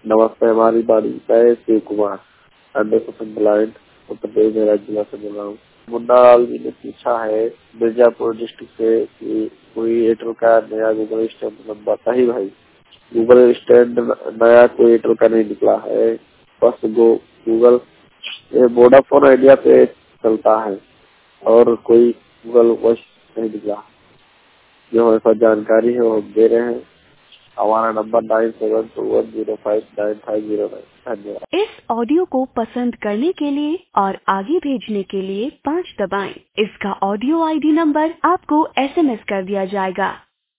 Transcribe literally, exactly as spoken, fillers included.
नमस्ते, हमारी बारी मैं Shiv Kumar hundred percent blind Uttar Pradesh राज्य जिला से बोल रहा हूँ। मुन्ना लाल जी ने पूछा है मिर्जापुर डिस्ट्रिक्ट से कि कोई एयरटेल का नया गूगल स्टैंड नंबर नहीं भाई, गूगल स्टैंड नया कोई एयरटेल का नहीं निकला है। बस गो गूगल वोडाफोन आइडिया पे चलता है और कोई गूगल वॉइस नहीं निकला। जो हमारे पास जानकारी है वो हम दे रहे हैं। हमारा number nine seven two one zero five nine five zero nine. धन्यवाद। इस ऑडियो को पसंद करने के लिए और आगे भेजने के लिए पाँच दबाएं। इसका ऑडियो आईडी नंबर आपको एसएमएस कर दिया जाएगा।